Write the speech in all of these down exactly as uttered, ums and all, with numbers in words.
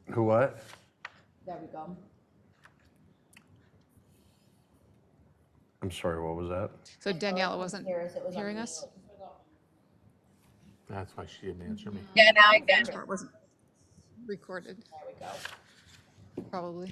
Who what? There we go. I'm sorry, what was that? So Daniela wasn't Hears it was on hearing mute. us? That's why she didn't answer me. Yeah, now I got First it. part wasn't recorded, There we go. probably.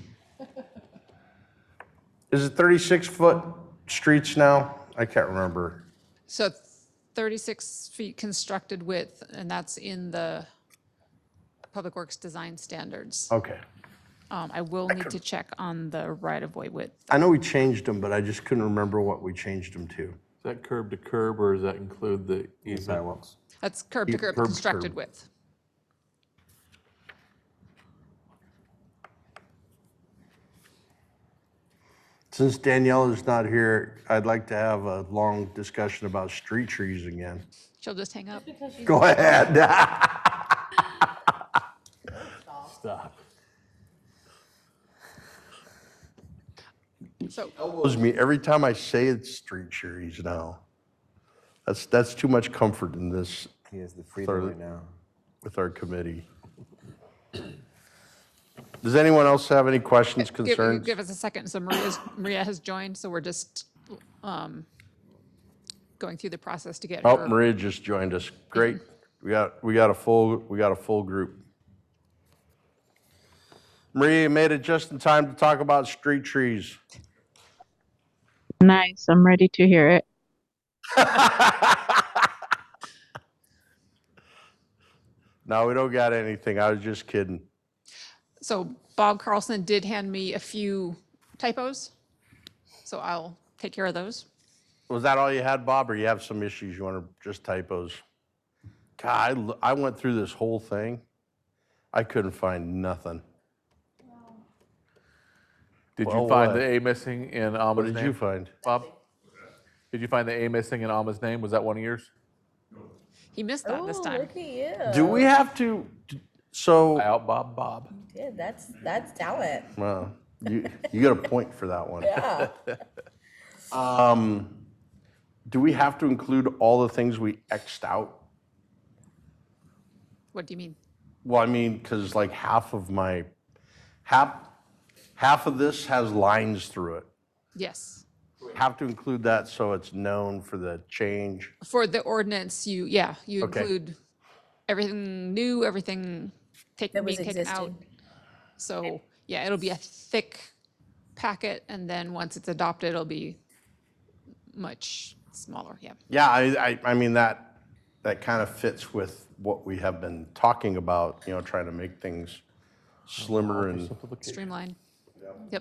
Is it thirty-six foot streets now? I can't remember. So thirty-six feet constructed width, and that's in the Public Works design standards. Okay. Um, I will need to check on the right-of-way width. I know we changed them, but I just couldn't remember what we changed them to. Is that curb to curb, or does that include the easement? Sidewalks. That's curb to Yeah, curb curb to constructed curb. width. Since Danielle is not here, I'd like to have a long discussion about street trees again. She'll just hang up. Because she's Go ahead. Stop. So Elbows me every time I say it's street trees now. That's, that's too much comfort in this He has the freedom Third. right now. with our committee. Does anyone else have any questions, give, concerns? give us a second. So Maria's, Maria has joined, so we're just um, going through the process to get Oh, her. Maria just joined us. Great. We got, we got a full, we got a full group. Maria, you made it just in time to talk about street trees. Nice. I'm ready to hear it. No, we don't got anything. I was just kidding. So Bob Carlson did hand me a few typos, so I'll take care of those. Was that all you had, Bob, or you have some issues you want to, just typos? God, I l- I went through this whole thing. I couldn't find nothing. Did Well, you find what? the A missing in Alma's What name? did you find? Bob? Did you find the A missing in Alma's name? Was that one of yours? He missed that this Ooh, time. look at you. Do we have to, so, Out Bob Bob. Dude, that's that's talent. well, you, you got a point for that one. Yeah. Um, do we have to include all the things we X'd out? What do you mean? Well, I mean, because like half of my, half, half of this has lines through it. Yes. Have to include that so it's known for the change. For the ordinance, you, yeah, you Okay. include everything new, everything taken, That was being taken out. existing. So, yeah, it'll be a thick packet, and then once it's adopted, it'll be much smaller, yeah. Yeah, I, I, I mean, that, that kind of fits with what we have been talking about, you know, trying to make things slimmer and. Streamline. Yep.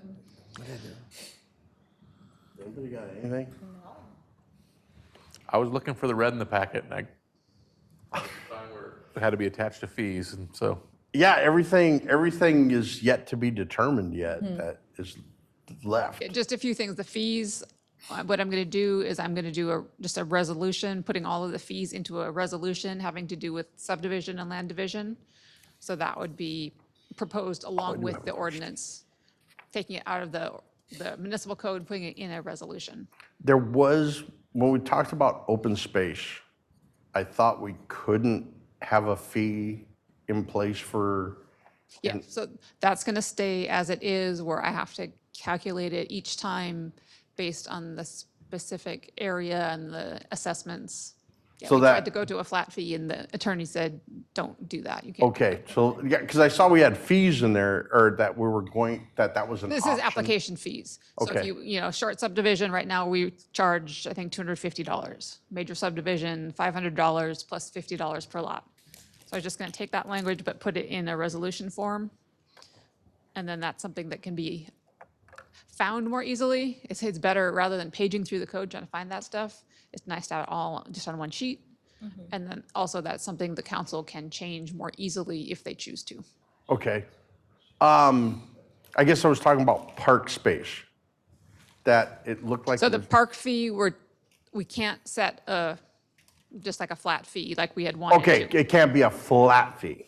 Anybody got anything? I was looking for the red in the packet, and I couldn't find where it had to be attached to fees, and so. Yeah, everything, everything is yet to be determined yet that is left. Yeah, just a few things. The fees, uh, what I'm going to do is I'm going to do a, just a resolution, putting all of the fees into a resolution having to do with subdivision and land division. So that would be proposed along with the ordinance, taking it out of the, the municipal code, putting it in a resolution. There was, when we talked about open space, I thought we couldn't have a fee in place for, Yeah, so that's going to stay as it is, where I have to calculate it each time based on the specific area and the assessments. Yeah, So we tried that- to go to a flat fee, and the attorney said, don't do that. You can't. okay, so, yeah, because I saw we had fees in there, or that we were going, that that was an This option. is application fees. So if Okay. you, you know, short subdivision, right now, we charge, I think, two hundred fifty dollars. Major subdivision, five hundred dollars plus fifty dollars per lot. So I was just going to take that language, but put it in a resolution form. And then that's something that can be found more easily. It's, it's better, rather than paging through the code trying to find that stuff, it's nice to have it all just on one sheet. And then also that's something the council can change more easily if they choose to. Okay. Um, I guess I was talking about park space, that it looked like. So it the was- park fee, we're, we can't set a, just like a flat fee like we had wanted Okay, to. it can't be a flat fee.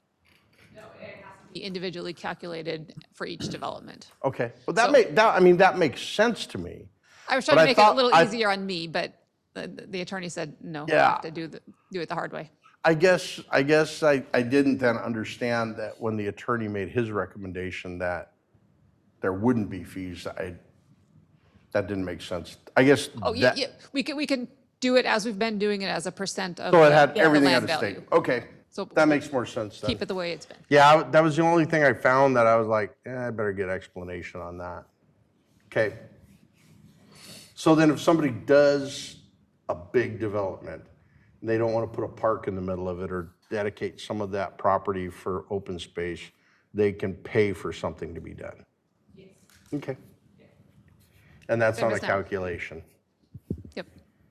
Be individually calculated for each development. Okay, well, that So- make, that, I mean, that makes sense to me. I was trying But to I make it a thought- little I- easier on me, but the, the attorney said, no, you Yeah. have to do the, do it the hard way. I guess, I guess I, I didn't then understand that when the attorney made his recommendation that there wouldn't be fees. I, that didn't make sense. I guess Oh, yeah, that, yeah, we can, we can do it as we've been doing it as a percent of so it the- had the everything at land a stake. value. Okay, So that makes more sense then. Keep it the way it's been. Yeah, I- that was the only thing I found that I was like, eh, I better get explanation on that. Okay. So then if somebody does a big development, and they don't want to put a park in the middle of it or dedicate some of that property for open space, they can pay for something to be done? Yes. Okay. And that's Same on a as now. calculation. Yep.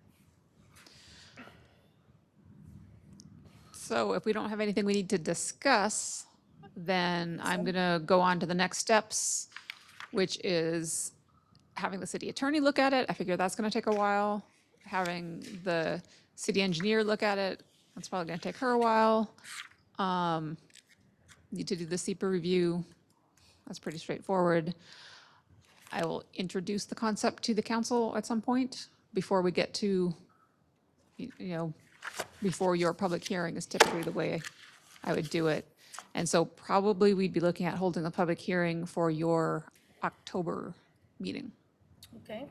So if we don't have anything we need to discuss, then I'm going to go on to the next steps, which is having the city attorney look at it. I figure that's going to take a while. Having the city engineer look at it, that's probably going to take her a while. Um, Need to do the S E P A review. That's pretty straightforward. I will introduce the concept to the council at some point before we get to, you you know, before your public hearing is typically the way I would do it. And so probably we'd be looking at holding a public hearing for your October meeting. Okay.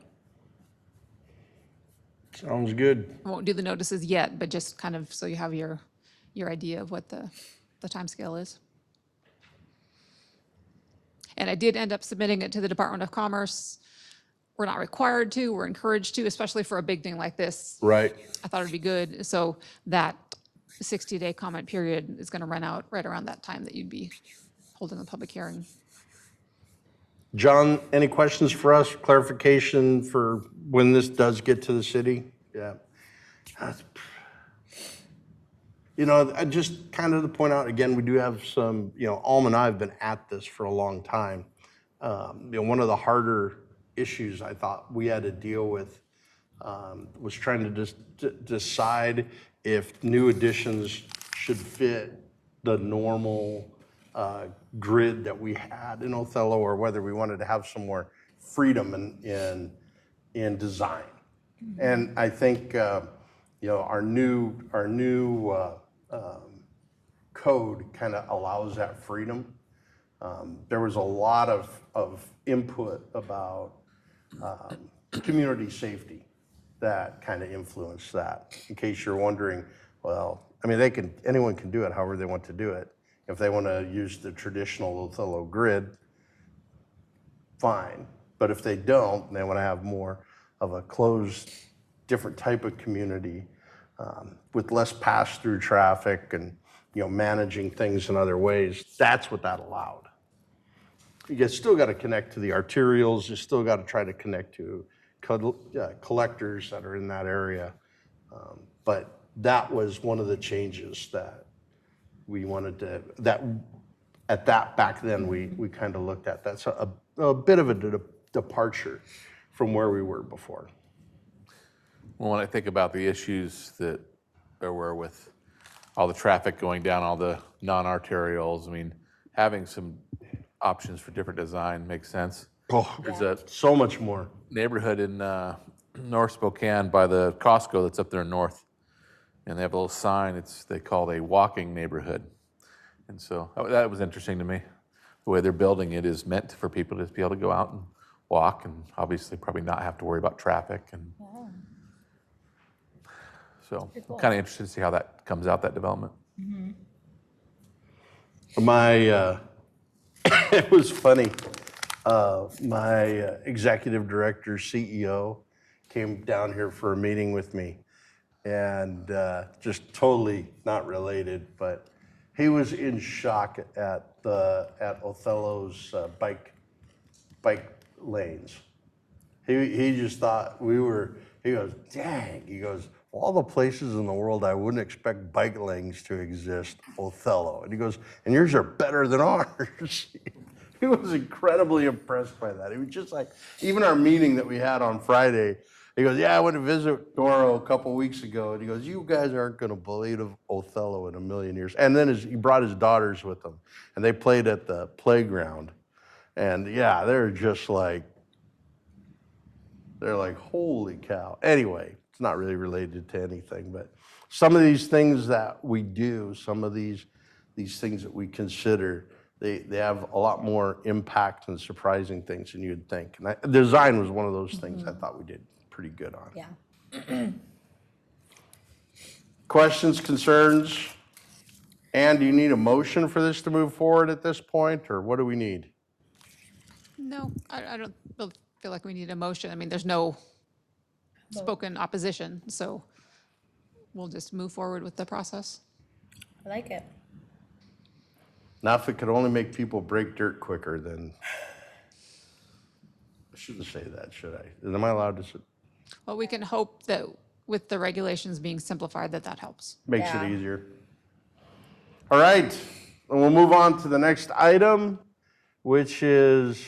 Sounds good. I won't do the notices yet, but just kind of so you have your, your idea of what the, the timescale is. And I did end up submitting it to the Department of Commerce. We're not required to, we're encouraged to, especially for a big thing like this. Right. I thought it'd be good. So that sixty-day comment period is going to run out right around that time that you'd be holding a public hearing. John, any questions for us? Clarification for when this does get to the city? Yeah. That's- You know, I just kind of to point out, again, we do have some, you know, Alma and I have been at this for a long time. Um, You know, one of the harder issues I thought we had to deal with um, was trying to just d- decide if new additions should fit the normal uh, grid that we had in Othello, or whether we wanted to have some more freedom in, in, in design. And I think, uh, you know, our new, our new uh, um, code kind of allows that freedom. Um, There was a lot of, of input about um, community safety that kind of influenced that. In case you're wondering, well, I mean, they can, anyone can do it however they want to do it. If they want to use the traditional Othello grid, fine. But if they don't, and they want to have more of a closed, different type of community um, with less pass-through traffic and, you know, managing things in other ways, that's what that allowed. You still got to connect to the arterials. You still got to try to connect to co- uh, collectors that are in that area. Um, but that was one of the changes that we wanted to, that at that back then we, we kind of looked at. That's a, a bit of a de- departure from where we were before. Well, when I think about the issues that there were with all the traffic going down, all the non-arterials, I mean, having some options for different design makes sense. Oh, There's a so much more. neighborhood in uh, North Spokane by the Costco that's up there north, and they have a little sign. It's they call it a walking neighborhood, and so that, that was interesting to me. The way they're building it is meant for people to be able to go out and walk, and obviously probably not have to worry about traffic. And so, I'm kind of interested to see how that comes out, that development. My, uh, it was funny. Uh, my uh, executive director, C E O, came down here for a meeting with me, and uh, just totally not related, but he was in shock at the at Othello's uh, bike bike lanes. He he just thought we were. He goes, dang. He goes, all the places in the world I wouldn't expect bike lanes to exist, Othello. And he goes, and yours are better than ours. He was incredibly impressed by that. He was just like, even our meeting that we had on Friday, he goes, yeah, I went to visit Doro a couple weeks ago. And he goes, you guys aren't going to believe Othello in a million years. And then his, he brought his daughters with him, and they played at the playground. And yeah, they're just like, they're like, holy cow. Anyway, it's not really related to anything, but some of these things that we do, some of these, these things that we consider, they, they have a lot more impact and surprising things than you'd think. And I, design was one of those things I thought we did pretty good on. Yeah. Questions, concerns? Ann, do you need a motion for this to move forward at this point, or what do we need? No, I, I don't feel- feel like we need a motion. I mean, there's no spoken opposition, so we'll just move forward with the process. I like it. Now, if it could only make people break dirt quicker, then I shouldn't say that, should I? Am I allowed to? s- Well, we can hope that with the regulations being simplified, that that helps. Makes Yeah. it easier. All right, and we'll move on to the next item, which is,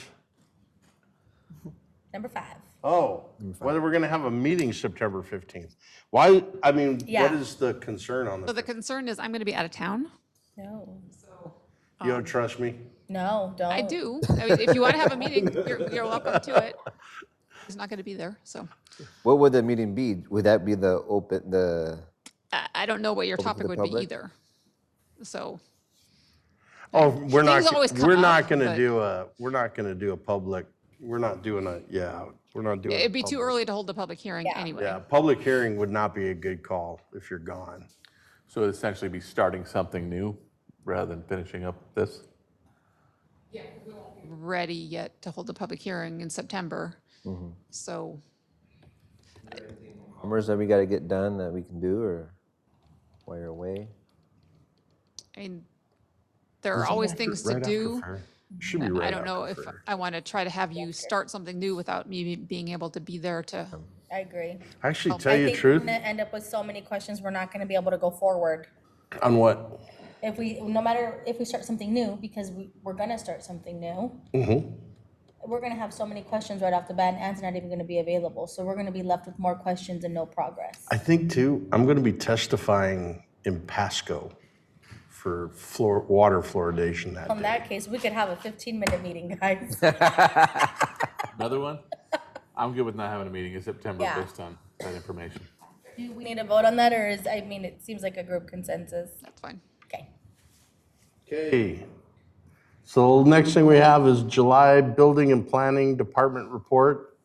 Number five. oh, whether we're gonna have a meeting September fifteenth. Why, I mean, what Yeah. is the concern on So this? the concern is I'm going to be out of town. No. You don't trust me? No, don't. I do. I mean, if you want to have a meeting, you're, you're welcome to it. He's not going to be there, so What would the meeting be? Would that be the open, the, I, I don't know what your Open to topic the would be public? either. So Oh, we're not, Things always come we're up, not gonna but- do a, we're not gonna do a public, we're not doing a, yeah, we're not doing. a it'd be too public. early to hold the public hearing Yeah. anyway. Yeah, public hearing would not be a good call if you're gone. So it'd essentially be starting something new rather than finishing up this? Ready yet to hold the public hearing in September. Mm-hmm. So numbers that we gotta get done that we can do, or while you're away? I mean, there are always things to Right after do. fair. Should be right I don't know after if fair. I want to try to have you start something new without me be- being able to be there to, I agree. Actually, Oh, tell I you the think we're truth, gonna end up with so many questions, we're not gonna be able to go forward. on what? If we, no matter if we start something new, because we, we're gonna start something new. Mm-hmm. We're gonna have so many questions right off the bat, and Ann's not even gonna be available, so we're gonna be left with more questions and no progress. I think too, I'm gonna be testifying in Pasco for fluor, water fluoridation that In day. that case, we could have a fifteen minute meeting, guys. Another one? I'm good with not having a meeting in September Yeah. based on that information. Do we need to vote on that, or is, I mean, it seems like a group consensus. that's fine. Okay. Okay. So next thing we have is July Building and Planning Department report.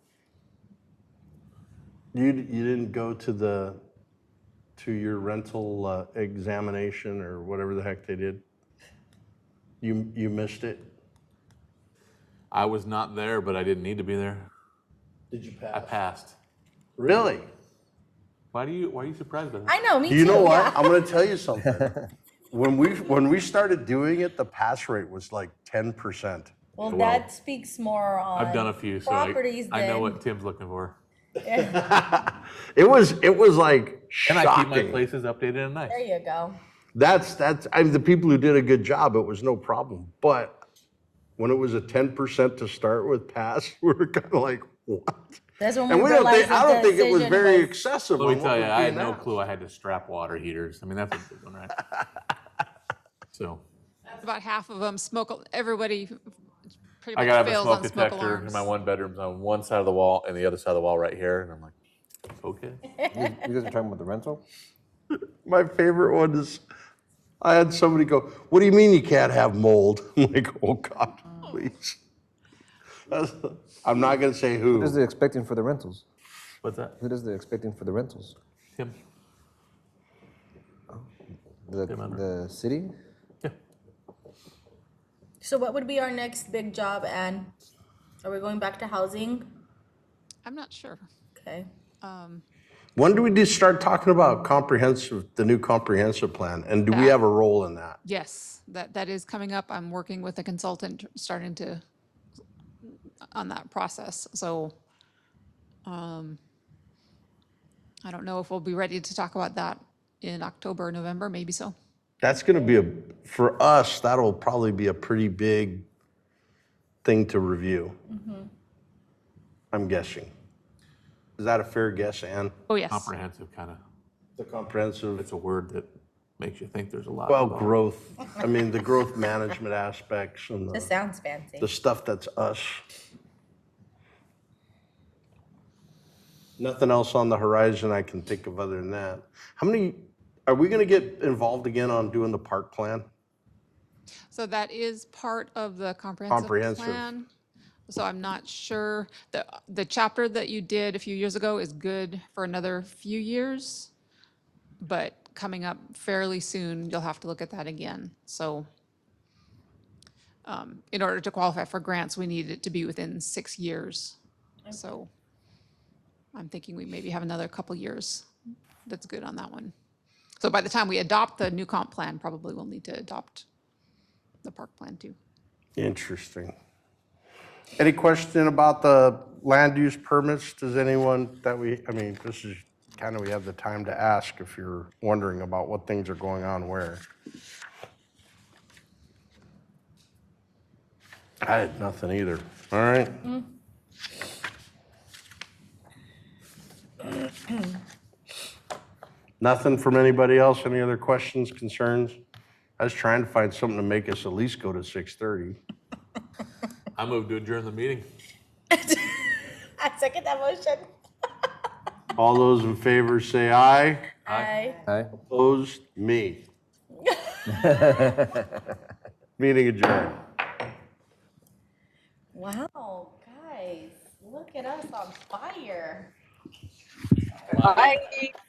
You, you didn't go to the, to your rental uh, examination or whatever the heck they did? You, you missed it? I was not there, but I didn't need to be there. Did you I pass? passed. Really? Why do you, why are you surprised by that? I know, me too. You know what? yeah. I'm gonna tell you something. When we, when we started doing it, the pass rate was like ten percent. Well, Well, that speaks more on. I've done a few, so I, Properties I know than- what Tim's looking for. It was, it was like And I keep my shocking. places updated and nice. There you go. That's, that's, I mean, the people who did a good job, it was no problem. But when it was a ten percent to start with pass, we were kind of like, what? That's when we And we don't realized think, I that don't the think it was decision very was- excessive. Let me on what tell you, was I had being no asked. clue I had to strap water heaters. I mean, that's a big one, right? So About half of them smoke, everybody pretty I much gotta have a fails smoke on smoke detector in alarms. my one bedroom's on one side of the wall and the other side of the wall right here. And I'm like, okay. You you guys are talking about the rental? My favorite one is, I had somebody go, what do you mean you can't have mold? I'm like, oh God, please. That's- I'm not gonna say What is who. the expecting for the rentals? What's that? What is the expecting for the rentals? Tim? The, Remember. the city? Yeah. So what would be our next big job, Ann? Are we going back to housing? I'm not sure. Okay. When do we just start talking about comprehensive, the new comprehensive plan? And do we have a role in that? Yes, that, that is coming up. I'm working with a consultant, starting to, on that process. So um, I don't know if we'll be ready to talk about that in October, or November, maybe so. That's gonna be a, for us, that'll probably be a pretty big thing to review. I'm guessing. Is that a fair guess, Ann? Oh, yes. Comprehensive kind of, The comprehensive, it's a word that makes you think there's a lot. well, involved. growth, I mean, the growth management aspects and This the, sounds fancy. the stuff that's us. Nothing else on the horizon I can think of other than that. How many, Are we gonna get involved again on doing the park plan? So that is part of the comprehensive Comprehensive. plan. So I'm not sure, the, the chapter that you did a few years ago is good for another few years, but coming up fairly soon, you'll have to look at that again. So um, in order to qualify for grants, we need it to be within six years. So I'm thinking we maybe have another couple years that's good on that one. So by the time we adopt the new comp plan, probably we'll need to adopt the park plan too. Interesting. Any question about the land use permits? Does anyone that we, I mean, this is kind of, we have the time to ask if you're wondering about what things are going on where. I had nothing either. All right. Nothing from anybody else? Any other questions, concerns? I was trying to find something to make us at least go to six thirty. I moved to adjourn the meeting. I second that motion. All those in favor say aye. Aye. Aye. Opposed? Me. Meeting adjourned. Wow, guys, look at us on fire. Bye.